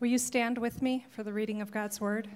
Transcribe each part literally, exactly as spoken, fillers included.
Will you stand with me for the reading of God's word?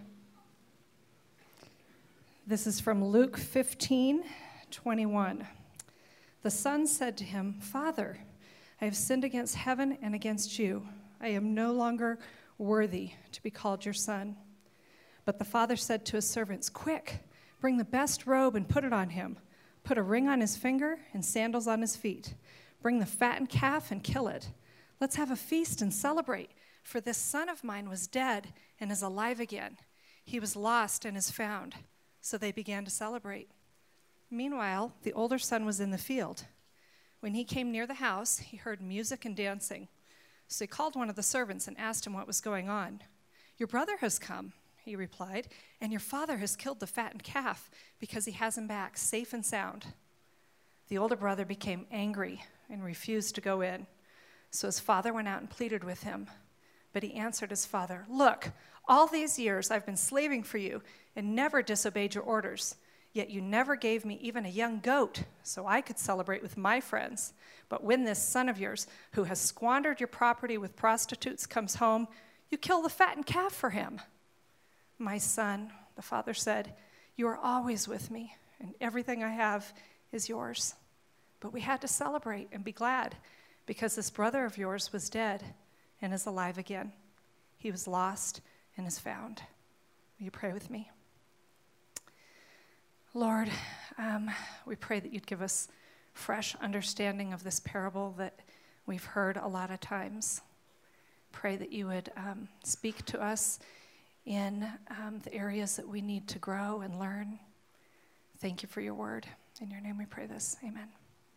This is from Luke fifteen twenty-one. The son said to him, "Father, I have sinned against heaven and against you. I am no longer worthy to be called your son." But the father said to his servants, "Quick, bring the best robe and put it on him. Put a ring on his finger and sandals on his feet. Bring the fattened calf and kill it. Let's have a feast and celebrate, for this son of mine was dead and is alive again. He was lost and is found." So they began to celebrate. Meanwhile, the older son was in the field. When he came near the house, he heard music and dancing. So he called one of the servants and asked him what was going on. "Your brother has come," he replied, "and your father has killed the fattened calf because he has him back safe and sound." The older brother became angry and refused to go in. So his father went out and pleaded with him. But he answered his father, "Look, all these years I've been slaving for you and never disobeyed your orders. Yet you never gave me even a young goat so I could celebrate with my friends. But when this son of yours, who has squandered your property with prostitutes, comes home, you kill the fattened calf for him." "My son," the father said, "you are always with me, and everything I have is yours. But we had to celebrate and be glad, because this brother of yours was dead and is alive again. He was lost and is found." Will you pray with me? Lord, um, we pray that you'd give us fresh understanding of this parable that we've heard a lot of times. Pray that you would um, speak to us in um, the areas that we need to grow and learn. Thank you for your word. In your name we pray this. Amen.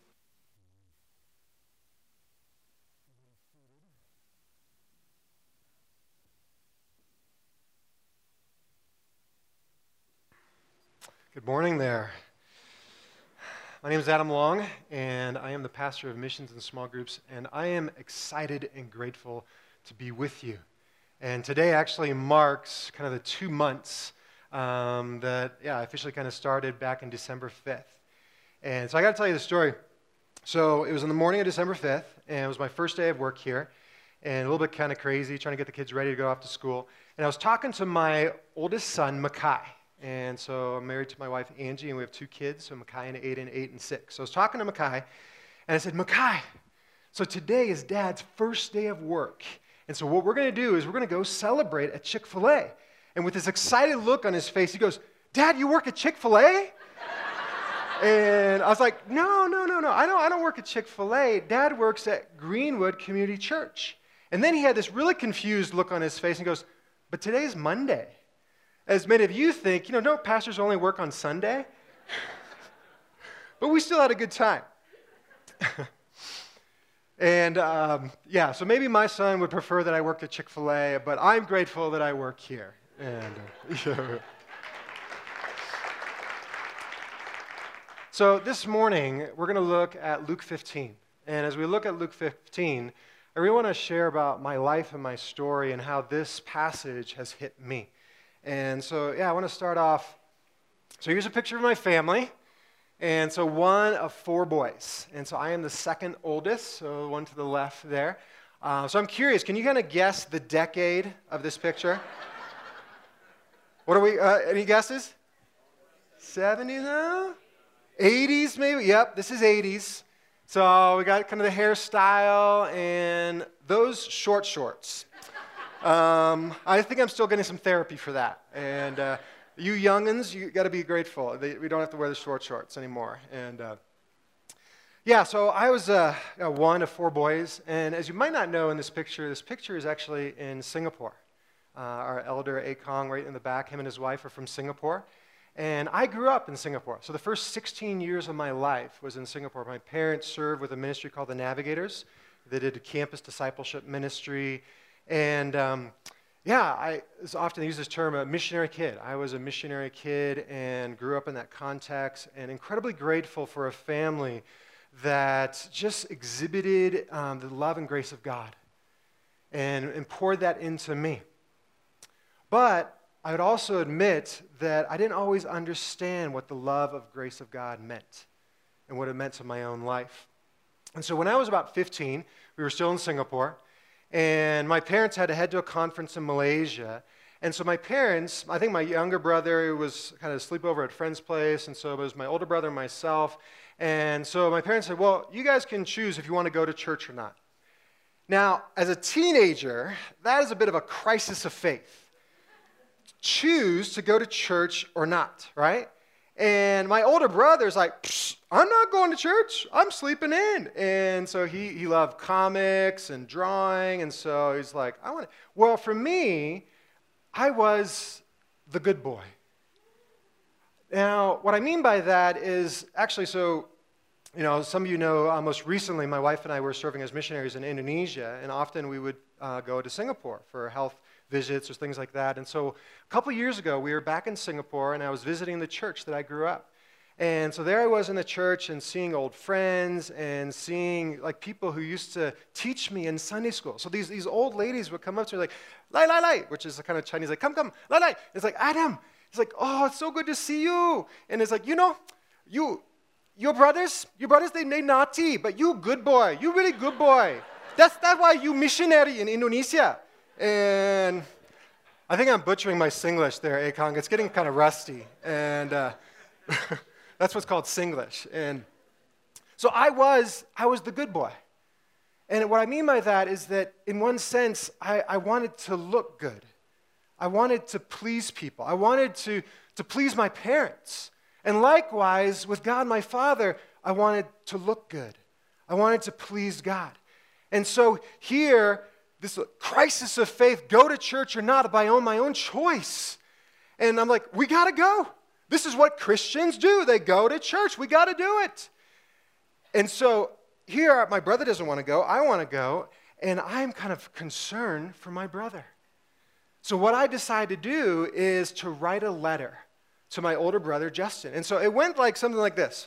Good morning there. My name is Adam Long, and I am the pastor of missions and small groups, and I am excited and grateful to be with you. And today actually marks kind of the two months um, that, yeah, I officially kind of started back in December fifth. And so I got to tell you the story. So it was on the morning of December fifth, and it was my first day of work here, and a little bit kind of crazy, trying to get the kids ready to go off to school. And I was talking to my oldest son, Makai. And so I'm married to my wife, Angie, and we have two kids, so Makai and Aiden, eight and six. So I was talking to Makai, and I said, "Makai, so today is Dad's first day of work. And so what we're going to do is we're going to go celebrate at Chick-fil-A." And with this excited look on his face, he goes, "Dad, you work at Chick-fil-A?" And I was like, no, no, no, no. I don't, I don't work at Chick-fil-A. Dad works at Greenwood Community Church. And then he had this really confused look on his face and goes, "But today's Monday." As many of you think, you know, don't pastors only work on Sunday? But we still had a good time. And, um, yeah, so maybe my son would prefer that I worked at Chick-fil-A, but I'm grateful that I work here. And uh, yeah. So this morning, we're going to look at Luke fifteen. And as we look at Luke fifteen, I really want to share about my life and my story and how this passage has hit me. And so, yeah, I want to start off. So here's a picture of my family. And so one of four boys. And so I am the second oldest, so the one to the left there. Uh, so I'm curious, can you kind of guess the decade of this picture? What are we, uh, any guesses? seventies, no? eighties maybe? Yep, this is eighties. So we got kind of the hairstyle and those short shorts. Um, I think I'm still getting some therapy for that. And uh, you youngins, you got to be grateful. They, we don't have to wear the short shorts anymore. And uh, yeah, so I was uh, one of four boys. And as you might not know in this picture, this picture is actually in Singapore. Uh, our elder, A Kong, right in the back, him and his wife are from Singapore. And I grew up in Singapore. So the first sixteen years of my life was in Singapore. My parents served with a ministry called the Navigators. They did a campus discipleship ministry. And um, yeah, I often use this term, a missionary kid. I was a missionary kid and grew up in that context, and incredibly grateful for a family that just exhibited um, the love and grace of God and, and poured that into me. But I would also admit that I didn't always understand what the love of grace of God meant and what it meant to my own life. And so when I was about fifteen, we were still in Singapore. And my parents had to head to a conference in Malaysia. And so my parents, I think my younger brother was kind of sleep over at a friend's place, and so it was my older brother and myself. And so my parents said, well, you guys can choose if you want to go to church or not. Now, as a teenager, that is a bit of a crisis of faith. Choose to go to church or not, right? And my older brother's like, I'm not going to church. I'm sleeping in. And so he, he loved comics and drawing, and so he's like, I want to. Well, for me, I was the good boy. Now, what I mean by that is actually, so, you know, some of you know, uh, most recently, my wife and I were serving as missionaries in Indonesia, and often we would uh, go to Singapore for health visits or things like that. And so a couple years ago, we were back in Singapore, and I was visiting the church that I grew up. And so there I was in the church and seeing old friends and seeing like people who used to teach me in Sunday school. So these, these old ladies would come up to me like, lai, lai, lai, which is the kind of Chinese, like, come, come, lai, lai. It's like, Adam. It's like, oh, it's so good to see you. And it's like, you know, you, your brothers, your brothers, they made naughty, but you good boy. You really good boy. That's, that's why you missionary in Indonesia. And I think I'm butchering my Singlish there, Akong. It's getting kind of rusty. And uh, that's what's called Singlish. And so I was, I was the good boy. And what I mean by that is that in one sense, I, I wanted to look good. I wanted to please people. I wanted to, to please my parents. And likewise, with God, my Father, I wanted to look good. I wanted to please God. And so here, this crisis of faith, go to church or not, by own, my own choice. And I'm like, we got to go. This is what Christians do. They go to church. We got to do it. And so here, my brother doesn't want to go. I want to go. And I'm kind of concerned for my brother. So what I decided to do is to write a letter to my older brother, Justin. And so it went like something like this.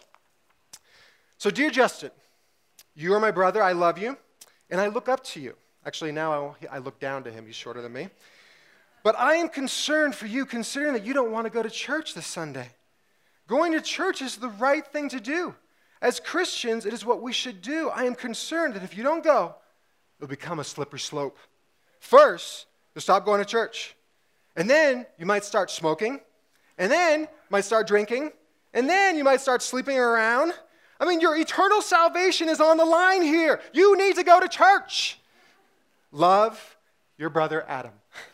So, dear Justin, you are my brother. I love you. And I look up to you. Actually, now I, I look down to him. He's shorter than me. But I am concerned for you, considering that you don't want to go to church this Sunday. Going to church is the right thing to do. As Christians, it is what we should do. I am concerned that if you don't go, it'll become a slippery slope. First, you'll stop going to church. And then you might start smoking. And then you might start drinking. And then you might start sleeping around. I mean, your eternal salvation is on the line here. You need to go to church. Love, your brother Adam.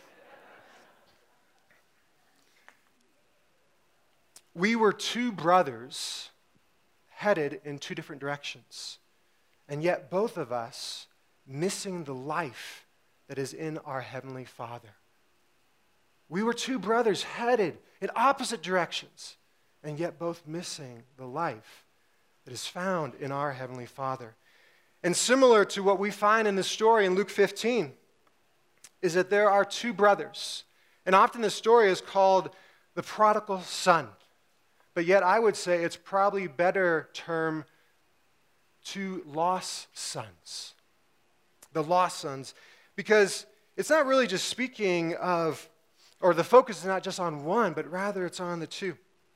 We were two brothers headed in two different directions, and yet both of us missing the life that is in our Heavenly Father. We were two brothers headed in opposite directions, and yet both missing the life that is found in our Heavenly Father. And similar to what we find in the story in Luke fifteen, is that there are two brothers. And often the story is called the prodigal son. But yet I would say it's probably better term two lost sons. The lost sons. Because it's not really just speaking of, or the focus is not just on one, but rather it's on the two.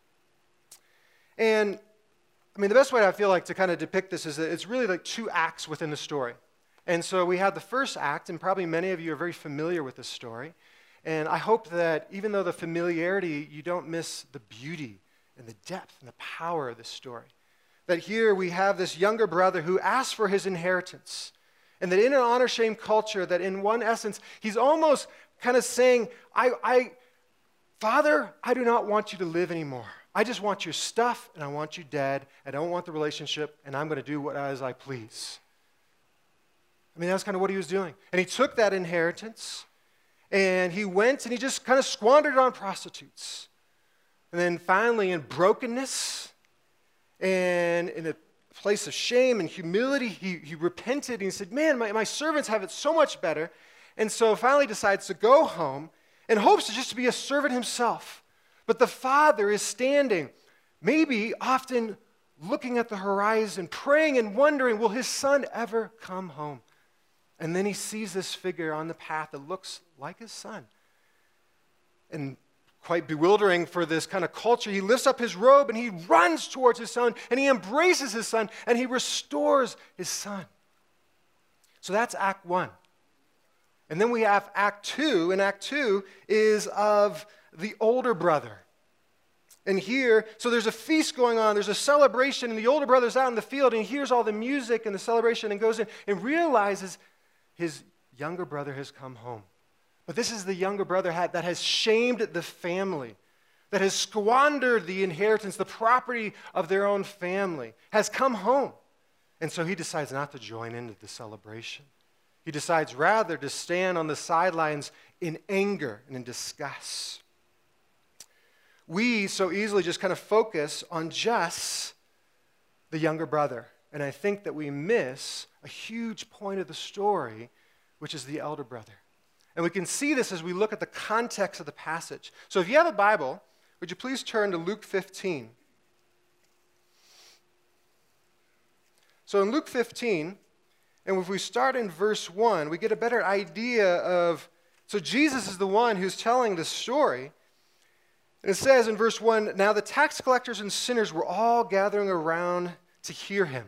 And I mean, the best way I feel like to kind of depict this is that it's really like two acts within the story. And so we have the first act, and probably many of you are very familiar with this story. And I hope that even though the familiarity, you don't miss the beauty and the depth and the power of this story. That here we have this younger brother who asks for his inheritance. And that in an honor-shame culture, that in one essence, he's almost kind of saying, I, I, Father, I do not want you to live anymore. I just want your stuff, and I want you dead. I don't want the relationship, and I'm going to do what as I please. I mean, that's kind of what he was doing. And he took that inheritance, and he went, and he just kind of squandered it on prostitutes. And then finally, in brokenness and in a place of shame and humility, he, he repented, and he said, man, my, my servants have it so much better. And so finally decides to go home and hopes to just to be a servant himself. But the father is standing, maybe often looking at the horizon, praying and wondering, will his son ever come home? And then he sees this figure on the path that looks like his son. And quite bewildering for this kind of culture, he lifts up his robe and he runs towards his son and he embraces his son and he restores his son. So that's act one. And then we have Act Two, and Act Two is of the older brother. And here, so there's a feast going on, there's a celebration, and the older brother's out in the field, and he hears all the music and the celebration and goes in and realizes his younger brother has come home. But this is the younger brother that has shamed the family, that has squandered the inheritance, the property of their own family, has come home. And so he decides not to join into the celebration. He decides rather to stand on the sidelines in anger and in disgust. We so easily just kind of focus on just the younger brother. And I think that we miss a huge point of the story, which is the elder brother. And we can see this as we look at the context of the passage. So if you have a Bible, would you please turn to Luke fifteen? So in Luke fifteen, and if we start in verse one, we get a better idea of, so Jesus is the one who's telling this story. And it says in verse one, now the tax collectors and sinners were all gathering around to hear him.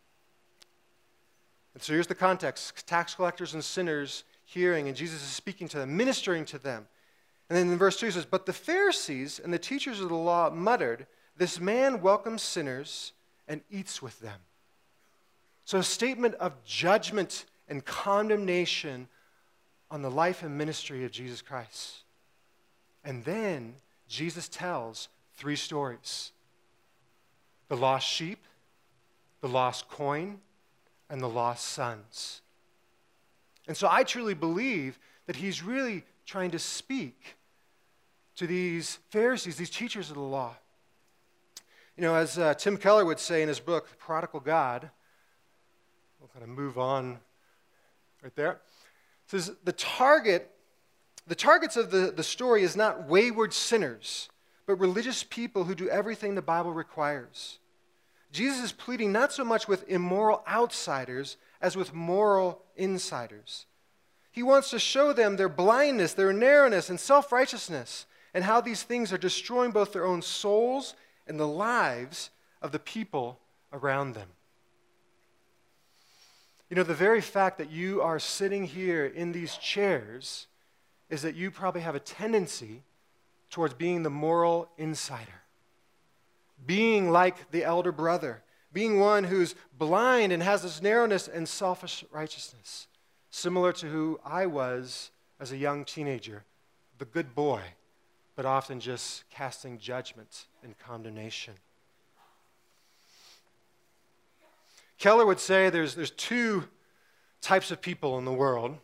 And so here's the context. Tax collectors and sinners hearing, and Jesus is speaking to them, ministering to them. And then in verse two it says, but the Pharisees and the teachers of the law muttered, this man welcomes sinners and eats with them. So a statement of judgment and condemnation on the life and ministry of Jesus Christ. And then Jesus tells three stories. The lost sheep, the lost coin, and the lost sons. And so I truly believe that he's really trying to speak to these Pharisees, these teachers of the law. You know, as uh, Tim Keller would say in his book, The Prodigal God, we'll kind of move on right there. It says, the target, the targets of the, the story is not wayward sinners, but religious people who do everything the Bible requires. Jesus is pleading not so much with immoral outsiders as with moral insiders. He wants to show them their blindness, their narrowness, and self-righteousness, and how these things are destroying both their own souls and the lives of the people around them. You know, the very fact that you are sitting here in these chairs is that you probably have a tendency towards being the moral insider, being like the elder brother, being one who's blind and has this narrowness and selfish righteousness, similar to who I was as a young teenager, the good boy, but often just casting judgment and condemnation. Keller would say there's, there's two types of people in the world.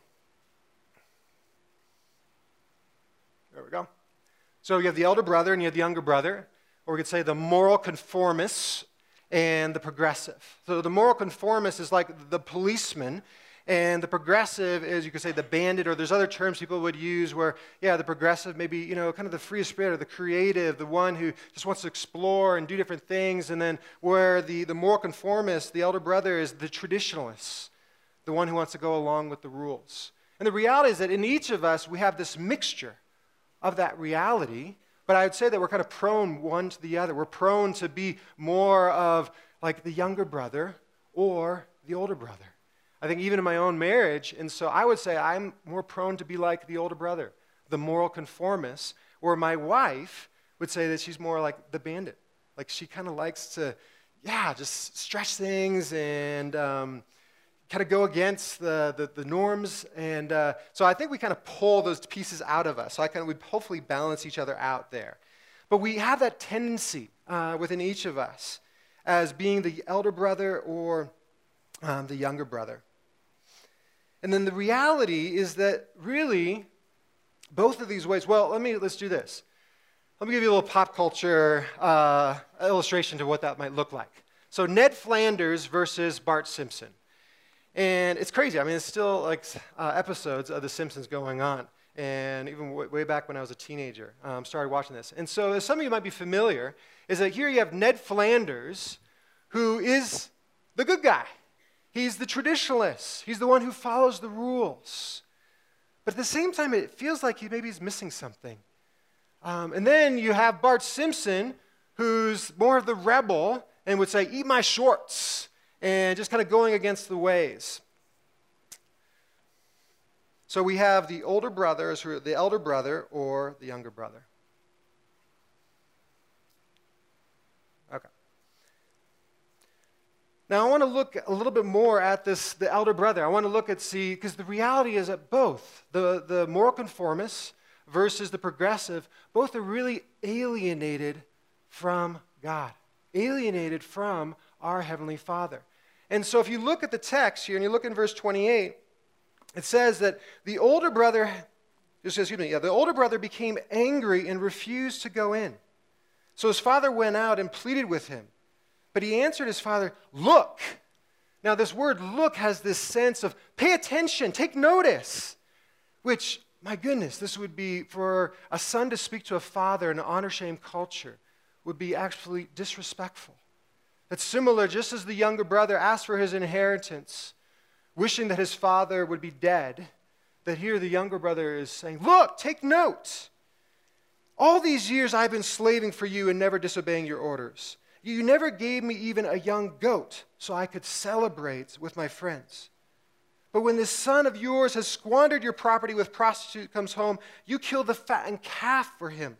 There we go. So you have the elder brother and you have the younger brother, or we could say the moral conformists and the progressive. So the moral conformist is like the policeman, and the progressive is, you could say, the bandit, or there's other terms people would use where, yeah, the progressive maybe, you know, kind of the free spirit or the creative, the one who just wants to explore and do different things, and then where the, the moral conformist, the elder brother, is the traditionalist, the one who wants to go along with the rules. And the reality is that in each of us, we have this mixture of that reality, but I would say that we're kind of prone one to the other. We're prone to be more of like the younger brother or the older brother. I think even in my own marriage, and so I would say I'm more prone to be like the older brother, the moral conformist, where my wife would say that she's more like the bandit. Like she kind of likes to, yeah, just stretch things and um, kind of go against the, the, the norms. And uh, so I think we kind of pull those pieces out of us. So I kind of would hopefully balance each other out there. But we have that tendency uh, within each of us as being the elder brother or um, the younger brother. And then the reality is that really, both of these ways, well, let me, let's do this. Let me give you a little pop culture uh, illustration to what that might look like. So Ned Flanders versus Bart Simpson. And it's crazy. I mean, it's still like uh, episodes of The Simpsons going on. And even w- way back when I was a teenager, um, started watching this. And so as some of you might be familiar, is that here you have Ned Flanders, who is the good guy. He's the traditionalist. He's the one who follows the rules. But at the same time, it feels like he maybe he's missing something. Um, and then you have Bart Simpson, who's more of the rebel and would say, eat my shorts, and just kind of going against the ways. So we have the older brother, or the elder brother, or the younger brother. Okay. Now I want to look a little bit more at this, the elder brother. I want to look at, see, because the reality is that both, the, the moral conformist versus the progressive, both are really alienated from God, alienated from our Heavenly Father. And so if you look at the text here, and you look in verse twenty-eight, it says that the older brother, excuse me, yeah, the older brother became angry and refused to go in. So his father went out and pleaded with him. But he answered his father, "Look." Now this word look has this sense of pay attention, take notice, which, my goodness, this would be for a son to speak to a father in an honor-shame culture would be actually disrespectful. That's similar, just as the younger brother asked for his inheritance, wishing that his father would be dead, that here the younger brother is saying, "Look, take note. All these years I've been slaving for you and never disobeying your orders. You never gave me even a young goat so I could celebrate with my friends. But when this son of yours has squandered your property with prostitute comes home, you kill the fattened calf for him."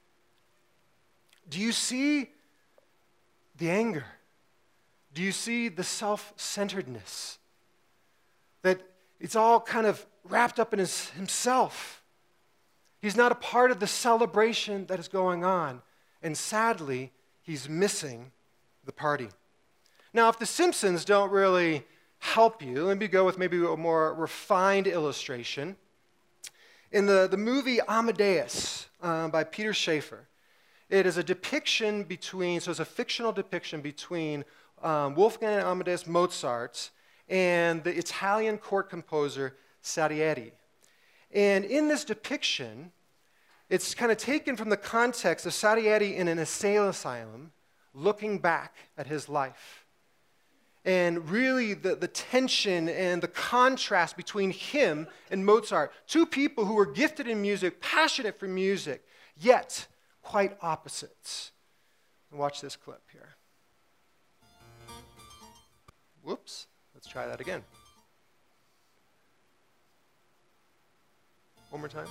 Do you see the anger? Do you see the self-centeredness? That it's all kind of wrapped up in his, himself. He's not a part of the celebration that is going on. And sadly, he's missing the party. Now, if the Simpsons don't really help you, let me go with maybe a more refined illustration. In the, the movie Amadeus uh, by Peter Shaffer, it is a depiction between, so it's a fictional depiction between um, Wolfgang Amadeus Mozart and the Italian court composer Salieri. And in this depiction, it's kind of taken from the context of Salieri in an insane asylum, looking back at his life. And really the, the tension and the contrast between him and Mozart, two people who were gifted in music, passionate for music, yet quite opposites. Watch this clip here. Whoops, let's try that again. One more time.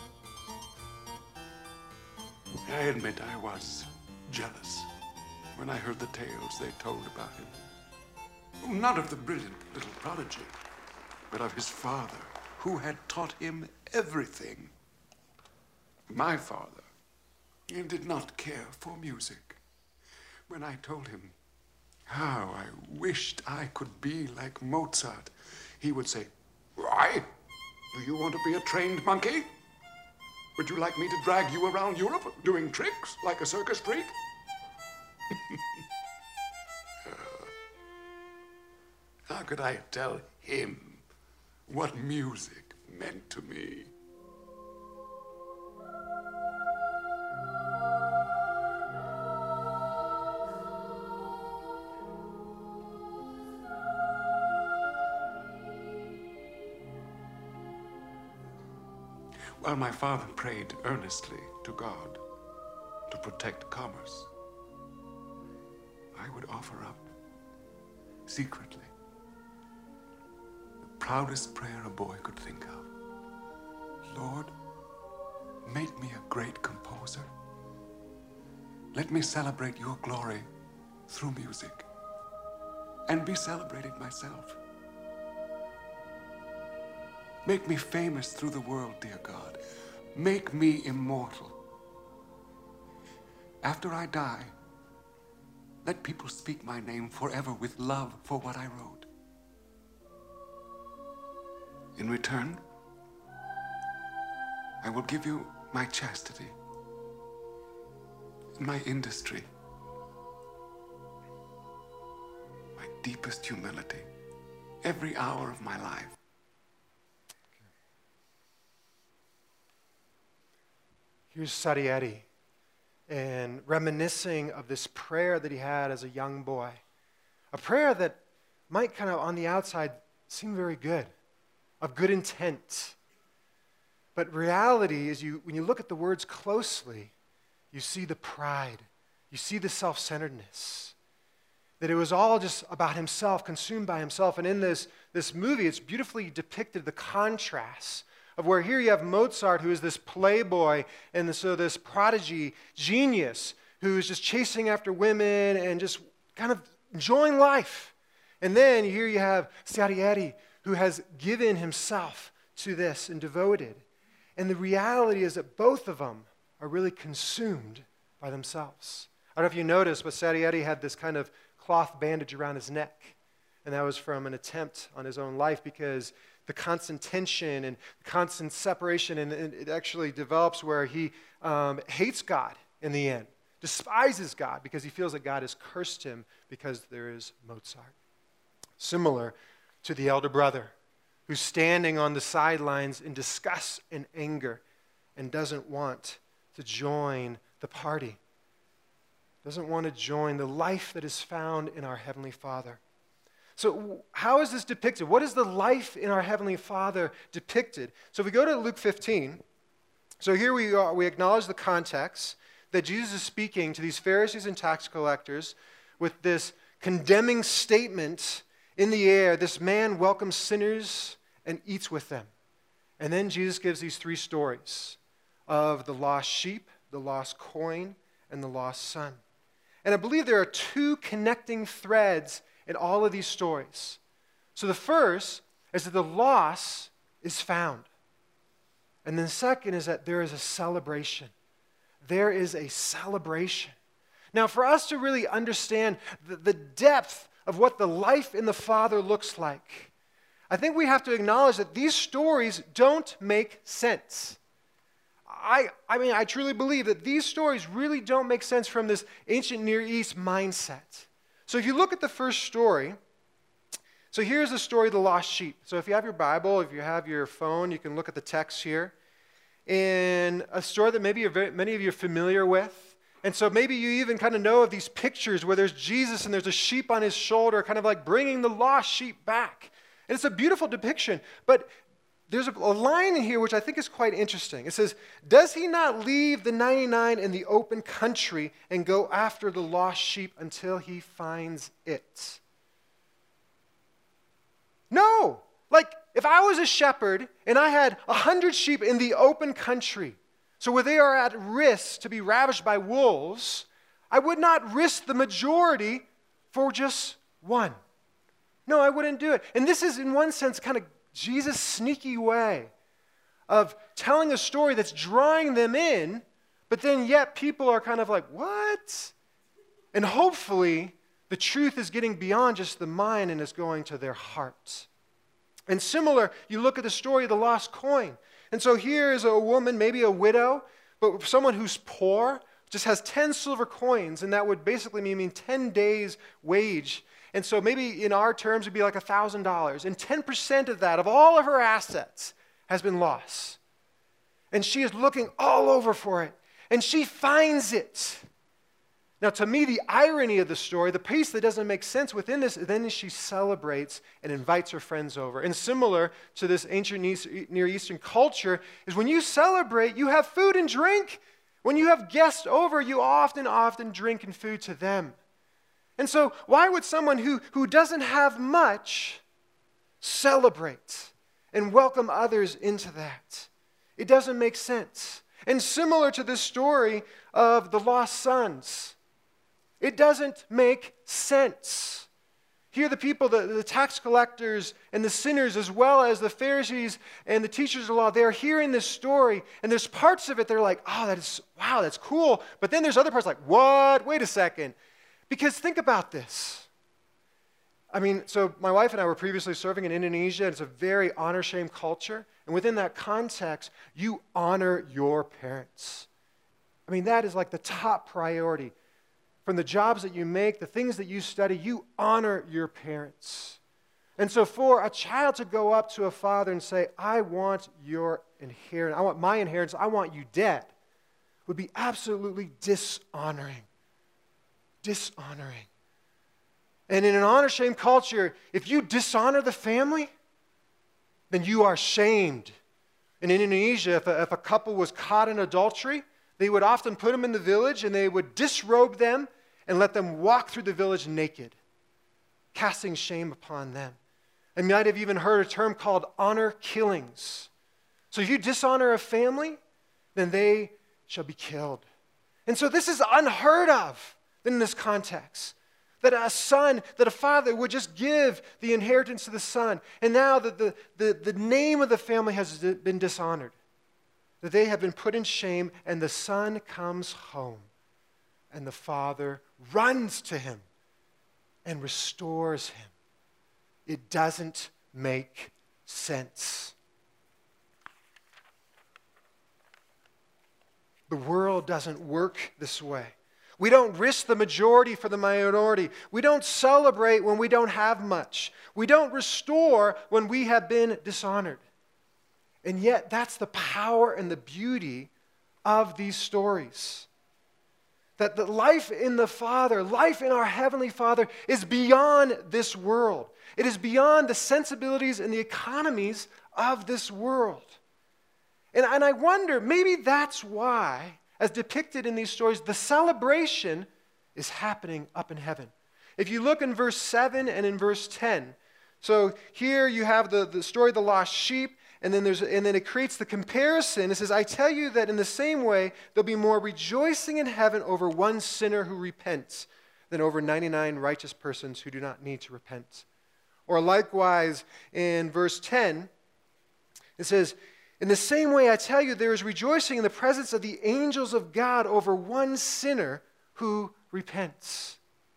I admit I was jealous when I heard the tales they told about him. Not of the brilliant little prodigy, but of his father, who had taught him everything. My father, he did not care for music. When I told him how I wished I could be like Mozart, he would say, "Why? Do you want to be a trained monkey? Would you like me to drag you around Europe doing tricks like a circus freak?" uh, how could I tell him what music meant to me? While my father prayed earnestly to God to protect commerce, I would offer up, secretly, the proudest prayer a boy could think of. "Lord, make me a great composer. Let me celebrate your glory through music and be celebrated myself. Make me famous through the world, dear God. Make me immortal. After I die, let people speak my name forever with love for what I wrote. In return, I will give you my chastity, my industry, my deepest humility, every hour of my life." Here's Salieri, and reminiscing of this prayer that he had as a young boy. A prayer that might kind of on the outside seem very good, of good intent. But reality is, you, when you look at the words closely, you see the pride, you see the self-centeredness. That it was all just about himself, consumed by himself. And in this, this movie, it's beautifully depicted the contrast of where here you have Mozart, who is this playboy, and so this prodigy genius who's just chasing after women and just kind of enjoying life. And then here you have Salieri, who has given himself to this and devoted. And the reality is that both of them are really consumed by themselves. I don't know if you noticed, but Salieri had this kind of cloth bandage around his neck. And that was from an attempt on his own life, because the constant tension and constant separation, and it actually develops where he um, hates God in the end, despises God because he feels that God has cursed him because there is Mozart. Similar to the elder brother who's standing on the sidelines in disgust and anger and doesn't want to join the party, doesn't want to join the life that is found in our Heavenly Father. So how is this depicted? What is the life in our Heavenly Father depicted? So if we go to Luke fifteen, so here we are, we acknowledge the context that Jesus is speaking to these Pharisees and tax collectors with this condemning statement in the air. This man welcomes sinners and eats with them. And then Jesus gives these three stories of the lost sheep, the lost coin, and the lost son. And I believe there are two connecting threads in all of these stories. So the first is that the loss is found. And then the second is that there is a celebration. There is a celebration. Now, for us to really understand the, the depth of what the life in the Father looks like, I think we have to acknowledge that these stories don't make sense. I, I mean, I truly believe that these stories really don't make sense from this ancient Near East mindset. So if you look at the first story, so here's the story of the lost sheep. So if you have your Bible, if you have your phone, you can look at the text here. In a story that maybe you're very, many of you are familiar with. And so maybe you even kind of know of these pictures where there's Jesus and there's a sheep on his shoulder, kind of like bringing the lost sheep back. And it's a beautiful depiction. But there's a, a line in here which I think is quite interesting. It says, "Does he not leave the ninety-nine in the open country and go after the lost sheep until he finds it?" No. Like, if I was a shepherd and I had a hundred sheep in the open country, so where they are at risk to be ravished by wolves, I would not risk the majority for just one. No, I wouldn't do it. And this is, in one sense, kind of Jesus' sneaky way of telling a story that's drawing them in, but then yet people are kind of like, what? And hopefully the truth is getting beyond just the mind and is going to their hearts. And similar, you look at the story of the lost coin. And so here is a woman, maybe a widow, but someone who's poor, just has ten silver coins, and that would basically mean ten days' wage. And so maybe in our terms, it would be like one thousand dollars. And ten percent of that, of all of her assets, has been lost. And she is looking all over for it. And she finds it. Now, to me, the irony of the story, the piece that doesn't make sense within this, then she celebrates and invites her friends over. And similar to this ancient Near Eastern culture is when you celebrate, you have food and drink. When you have guests over, you often, often drink and food to them. And so why would someone who, who doesn't have much celebrate and welcome others into that? It doesn't make sense. And similar to this story of the lost sons, it doesn't make sense. Here the people, the, the tax collectors and the sinners, as well as the Pharisees and the teachers of the law, they're hearing this story, and there's parts of it they're like, oh, that is, wow, that's cool. But then there's other parts like, what? Wait a second. Because think about this. I mean, so my wife and I were previously serving in Indonesia, and it's a very honor-shame culture. And within that context, you honor your parents. I mean, that is like the top priority. From the jobs that you make, the things that you study, you honor your parents. And so for a child to go up to a father and say, I want your inheritance, I want my inheritance, I want you dead, would be absolutely dishonoring. Dishonoring. And in an honor-shame culture, if you dishonor the family, then you are shamed. In Indonesia, if a, if a couple was caught in adultery, they would often put them in the village and they would disrobe them and let them walk through the village naked, casting shame upon them. And you might have even heard a term called honor killings. So if you dishonor a family, then they shall be killed. And so this is unheard of in this context. That a son, that a father would just give the inheritance to the son. And now that the, the, the name of the family has been dishonored. That they have been put in shame, and the son comes home. And the father runs to him and restores him. It doesn't make sense. The world doesn't work this way. We don't risk the majority for the minority. We don't celebrate when we don't have much. We don't restore when we have been dishonored. And yet, that's the power and the beauty of these stories. That the life in the Father, life in our Heavenly Father, is beyond this world. It is beyond the sensibilities and the economies of this world. And, and I wonder, maybe that's why, as depicted in these stories, the celebration is happening up in heaven. If you look in verse seven and in verse ten, so here you have the, the story of the lost sheep, and then, there's, and then it creates the comparison. It says, I tell you that in the same way, there'll be more rejoicing in heaven over one sinner who repents than over ninety-nine righteous persons who do not need to repent. Or likewise, in verse ten, it says, in the same way, I tell you, there is rejoicing in the presence of the angels of God over one sinner who repents.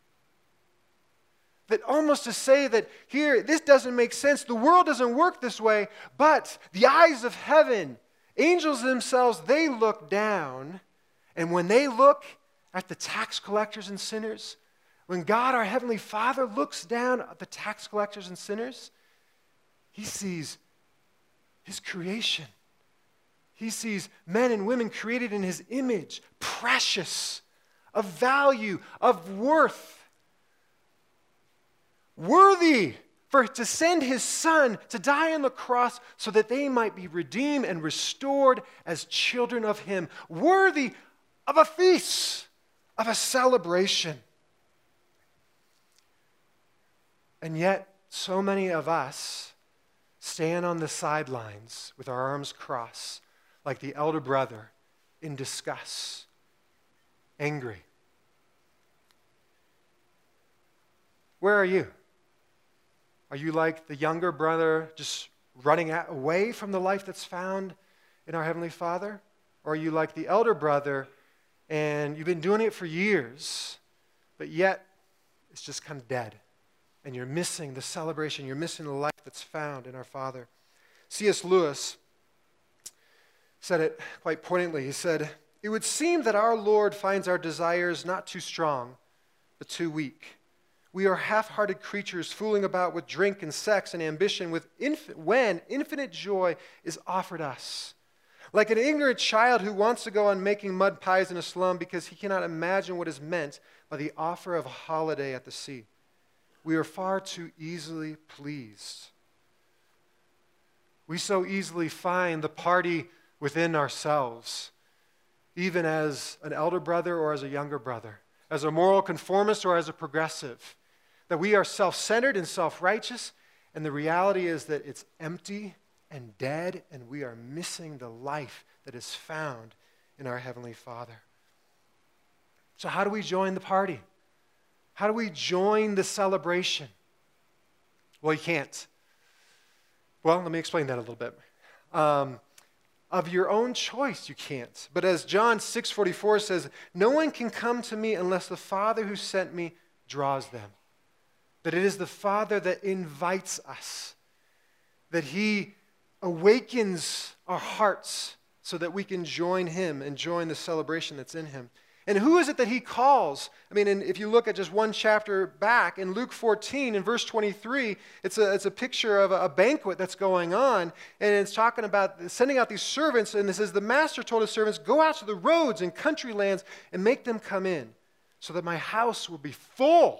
That almost to say that here, this doesn't make sense. The world doesn't work this way, but the eyes of heaven, angels themselves, they look down. And when they look at the tax collectors and sinners, when God, our Heavenly Father, looks down at the tax collectors and sinners, he sees his creation. He sees men and women created in his image, precious, of value, of worth, worthy for to send his son to die on the cross so that they might be redeemed and restored as children of him, worthy of a feast, of a celebration. And yet, so many of us stand on the sidelines with our arms crossed, like the elder brother, in disgust, angry. Where are you? Are you like the younger brother, just running away from the life that's found in our Heavenly Father? Or are you like the elder brother, and you've been doing it for years, but yet it's just kind of dead, and you're missing the celebration, you're missing the life that's found in our Father? C S Lewis said it quite poignantly. He said, it would seem that our Lord finds our desires not too strong, but too weak. We are half-hearted creatures fooling about with drink and sex and ambition with inf- when infinite joy is offered us. Like an ignorant child who wants to go on making mud pies in a slum because he cannot imagine what is meant by the offer of a holiday at the sea. We are far too easily pleased. We so easily find the party within ourselves, even as an elder brother or as a younger brother, as a moral conformist or as a progressive, that we are self-centered and self-righteous, and the reality is that it's empty and dead, and we are missing the life that is found in our Heavenly Father. So how do we join the party? How do we join the celebration? Well, you can't. Well, let me explain that a little bit. Um, of your own choice, you can't. But as John six forty-four says, no one can come to me unless the Father who sent me draws them. That it is the Father that invites us, that he awakens our hearts so that we can join him and join the celebration that's in him. And who is it that he calls? I mean, and if you look at just one chapter back, in Luke fourteen, in verse twenty-three, it's a, it's a picture of a, a banquet that's going on, and it's talking about sending out these servants, and it says, the master told his servants, go out to the roads and country lands and make them come in, so that my house will be full.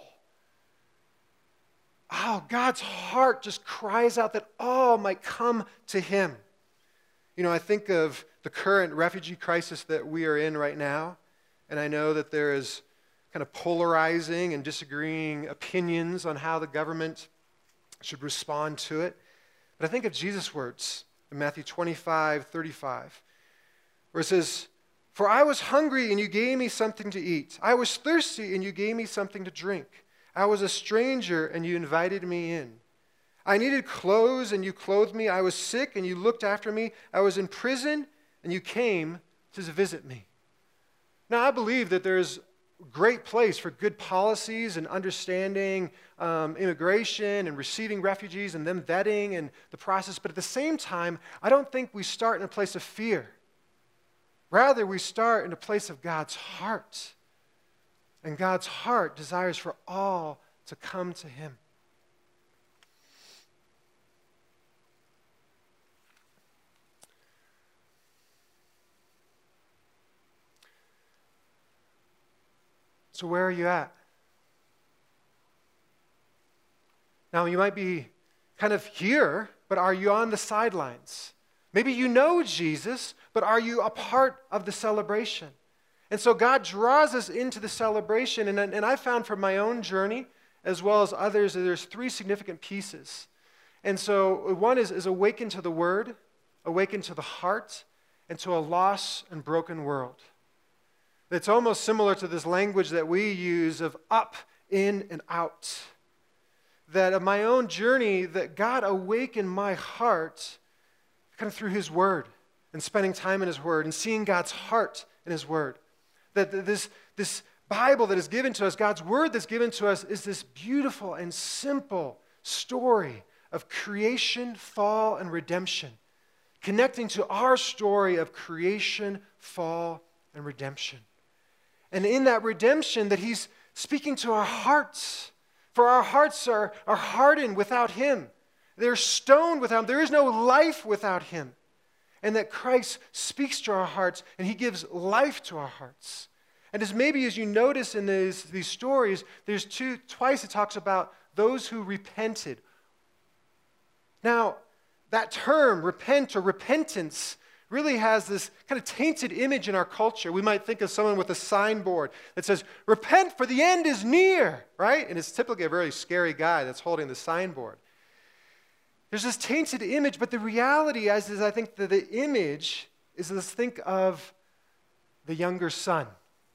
Oh, God's heart just cries out that all might come to him. You know, I think of the current refugee crisis that we are in right now, and I know that there is kind of polarizing and disagreeing opinions on how the government should respond to it. But I think of Jesus' words. in Matthew twenty-five, thirty-five, where it says, "For I was hungry, and you gave me something to eat. I was thirsty, and you gave me something to drink. I was a stranger, and you invited me in. I needed clothes, and you clothed me. I was sick, and you looked after me. I was in prison, and you came to visit me." Now, I believe that there's a great place for good policies and understanding um, immigration and receiving refugees and them vetting and the process. But at the same time, I don't think we start in a place of fear. Rather, we start in a place of God's heart. And God's heart desires for all to come to him. So where are you at? Now, you might be kind of here, but are you on the sidelines? Maybe you know Jesus, but are you a part of the celebration? And so God draws us into the celebration, and, and I found from my own journey, as well as others, that there's three significant pieces. And so one is, is awaken to the word, awaken to the heart, and to a lost and broken world. It's almost similar to this language that we use of up, in, and out. That of my own journey, that God awakened my heart kind of through his word and spending time in his word and seeing God's heart in his word. That this, this Bible that is given to us, God's word that's given to us, is this beautiful and simple story of creation, fall, and redemption, connecting to our story of creation, fall, and redemption. And in that redemption, that he's speaking to our hearts. For our hearts are, are hardened without him. They're stoned without him. There is no life without him. And that Christ speaks to our hearts, and he gives life to our hearts. And as maybe as you notice in these, these stories, there's two, twice it talks about those who repented. Now, that term, repent or repentance, really has this kind of tainted image in our culture. We might think of someone with a signboard that says, "Repent, for the end is near," right? And it's typically a very scary guy that's holding the signboard. There's this tainted image, but the reality is, is I think that the image is, let's think of the younger son.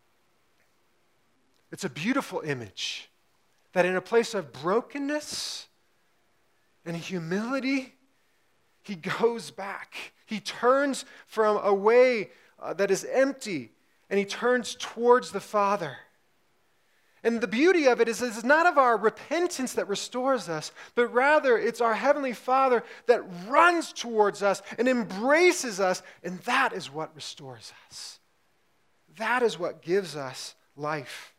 It's a beautiful image that in a place of brokenness and humility, he goes back. He turns from a way uh, that is empty, and he turns towards the Father. And the beauty of it is it's not of our repentance that restores us, but rather it's our Heavenly Father that runs towards us and embraces us, and that is what restores us. That is what gives us life.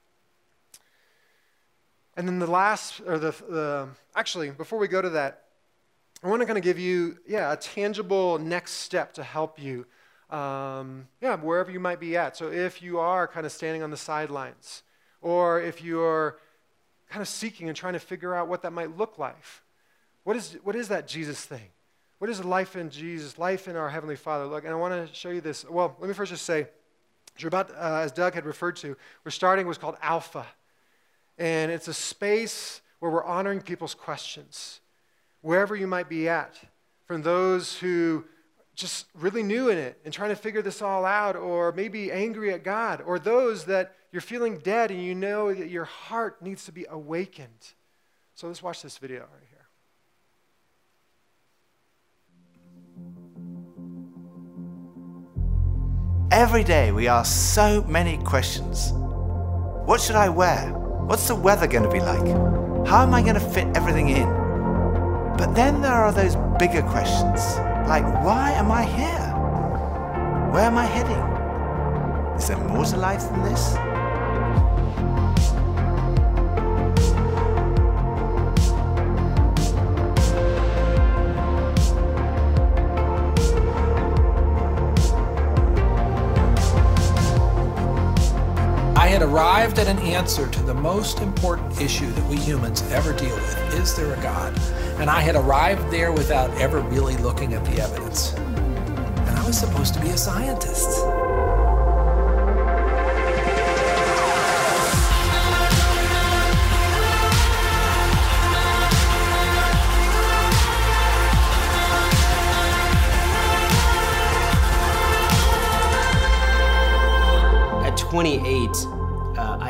And then the last, or the, the actually, before we go to that, I want to kind of give you, yeah, a tangible next step to help you, um, yeah, wherever you might be at. So if you are kind of standing on the sidelines, or if you're kind of seeking and trying to figure out what that might look like, what is what is that Jesus thing? What is life in Jesus, life in our Heavenly Father? Look, and I want to show you this. Well, let me first just say, you're about, uh, as Doug had referred to, we're starting what's called Alpha, and it's a space where we're honoring people's questions. Wherever you might be at, from those who just really new in it and trying to figure this all out, or maybe angry at God, or those that you're feeling dead and you know that your heart needs to be awakened. So let's watch this video right here. Every day we ask so many questions. What should I wear? What's the weather going to be like? How am I going to fit everything in? But then there are those bigger questions, like, why am I here? Where am I heading? Is there more to life than this? I had arrived at an answer to the most important issue that we humans ever deal with. Is there a God? And I had arrived there without ever really looking at the evidence. And I was supposed to be a scientist.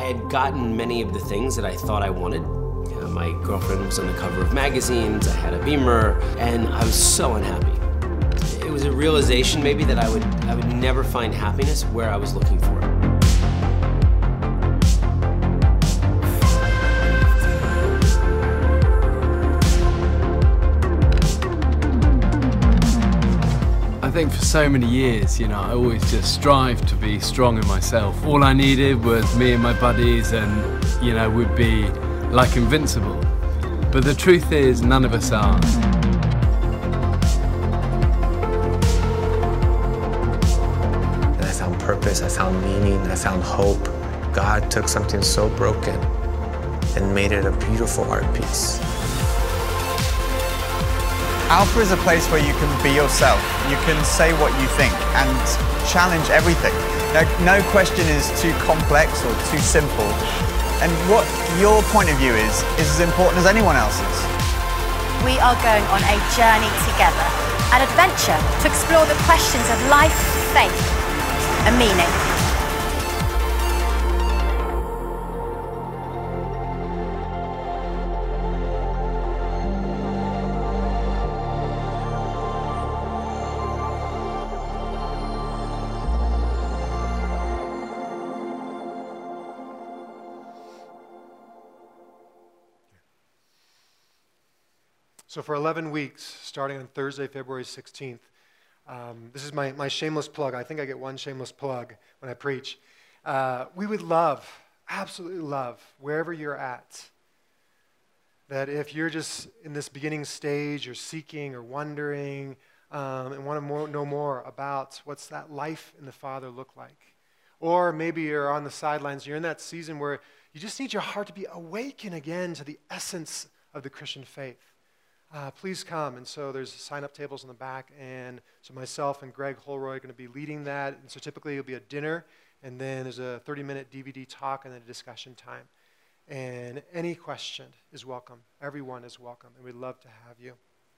I had gotten many of the things that I thought I wanted. You know, my girlfriend was on the cover of magazines, I had a Beamer, and I was so unhappy. It was a realization maybe that I would, I would never find happiness where I was looking for it. I think for so many years, you know, I always just strived to be strong in myself. All I needed was me and my buddies and, you know, we'd be like invincible. But the truth is, none of us are. And I found purpose, I found meaning, I found hope. God took something so broken and made it a beautiful art piece. Alpha is a place where you can be yourself. You can say what you think and challenge everything. No, no question is too complex or too simple. And what your point of view is, is as important as anyone else's. We are going on a journey together, an adventure to explore the questions of life, faith, and meaning. So for eleven weeks, starting on Thursday, February sixteenth, um, this is my, my shameless plug. I think I get one shameless plug when I preach. Uh, we would love, absolutely love, wherever you're at, that if you're just in this beginning stage, you're seeking or wondering um, and want to more, know more about what's that life in the Father look like. Or maybe you're on the sidelines, you're in that season where you just need your heart to be awakened again to the essence of the Christian faith. Uh, please come. And so there's sign-up tables in the back, and so myself and Greg Holroyd are going to be leading that. And so typically it'll be a dinner, and then there's a thirty-minute D V D talk and then a discussion time. And any question is welcome. Everyone is welcome, and we'd love to have you.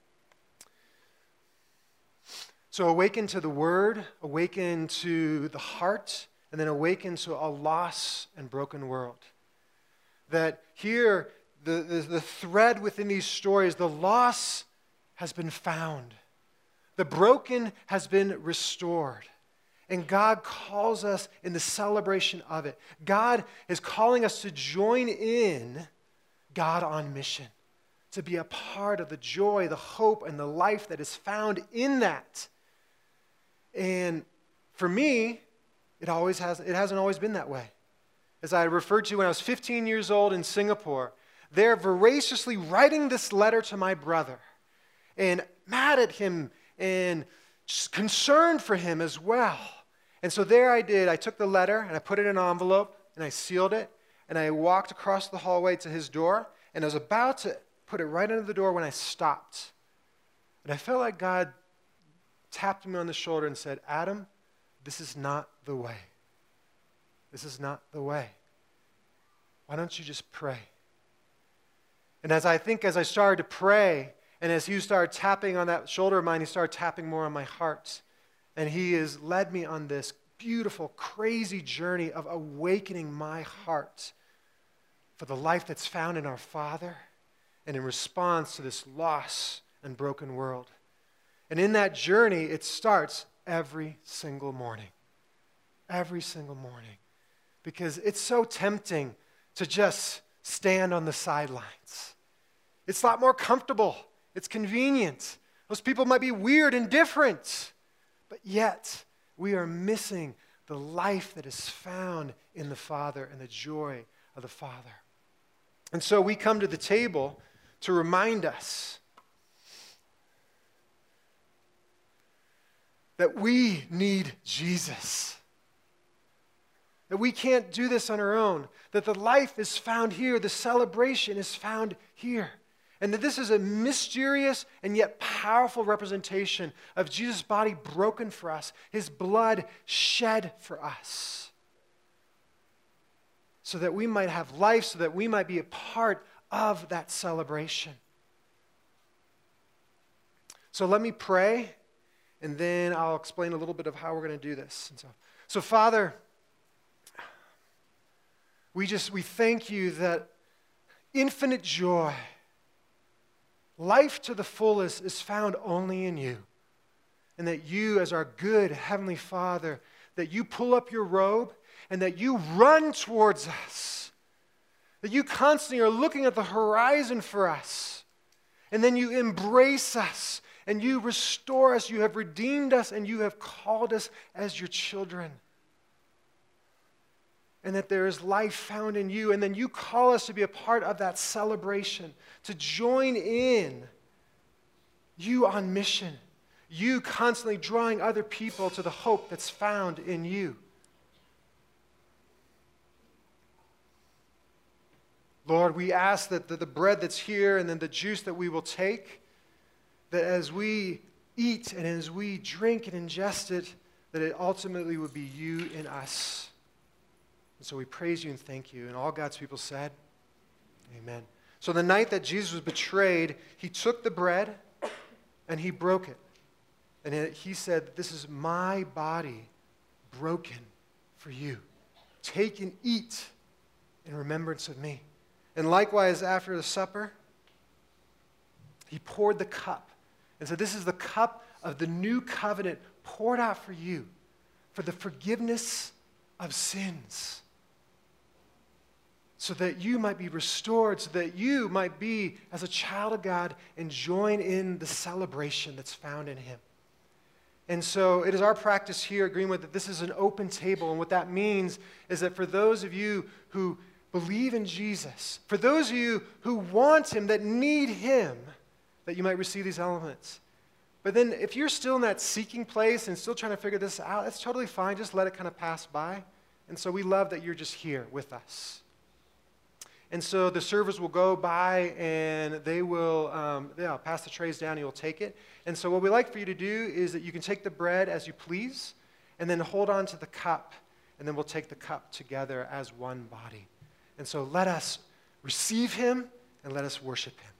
So awaken to the Word, awaken to the heart, and then awaken to a lost and broken world. That here, The, the, the thread within these stories, the loss has been found. The broken has been restored. And God calls us in the celebration of it. God is calling us to join in God on mission, to be a part of the joy, the hope, and the life that is found in that. And for me, it always has, it hasn't always been that way. As I referred to when I was fifteen years old in Singapore, they're voraciously writing this letter to my brother and mad at him and just concerned for him as well. And so there I did. I took the letter and I put it in an envelope and I sealed it and I walked across the hallway to his door and I was about to put it right under the door when I stopped. And I felt like God tapped me on the shoulder and said, Adam, this is not the way. This is not the way. Why don't you just pray? And as I think, as I started to pray, and as he started tapping on that shoulder of mine, he started tapping more on my heart. And he has led me on this beautiful, crazy journey of awakening my heart for the life that's found in our Father and in response to this lost and broken world. And in that journey, it starts every single morning. Every single morning. Because it's so tempting to just stand on the sidelines. It's a lot more comfortable. It's convenient. Those people might be weird and different, but yet we are missing the life that is found in the Father and the joy of the Father. And so we come to the table to remind us that we need Jesus. That we can't do this on our own. That the life is found here. The celebration is found here. And that this is a mysterious and yet powerful representation of Jesus' body broken for us, his blood shed for us. So that we might have life, so that we might be a part of that celebration. So let me pray, and then I'll explain a little bit of how we're going to do this. And so, so Father, we just, we thank you that infinite joy, life to the fullest is found only in you. And that you, as our good Heavenly Father, that you pull up your robe and that you run towards us. That you constantly are looking at the horizon for us. And then you embrace us and you restore us. You have redeemed us and you have called us as your children. And that there is life found in you. And then you call us to be a part of that celebration, to join in you on mission. You constantly drawing other people to the hope that's found in you. Lord, we ask that the, the bread that's here and then the juice that we will take, that as we eat and as we drink and ingest it, that it ultimately would be you in us. And so we praise you and thank you. And all God's people said, amen. So the night that Jesus was betrayed, he took the bread and he broke it. And he said, this is my body broken for you. Take and eat in remembrance of me. And likewise, after the supper, he poured the cup and said, this is the cup of the new covenant poured out for you for the forgiveness of sins, so that you might be restored, so that you might be, as a child of God, and join in the celebration that's found in him. And so it is our practice here at Greenwood that this is an open table. And what that means is that for those of you who believe in Jesus, for those of you who want him, that need him, that you might receive these elements. But then if you're still in that seeking place and still trying to figure this out, it's totally fine. Just let it kind of pass by. And so we love that you're just here with us. And so the servers will go by and they will um, yeah, pass the trays down and you'll take it. And so what we like for you to do is that you can take the bread as you please and then hold on to the cup, and then we'll take the cup together as one body. And so let us receive him and let us worship him.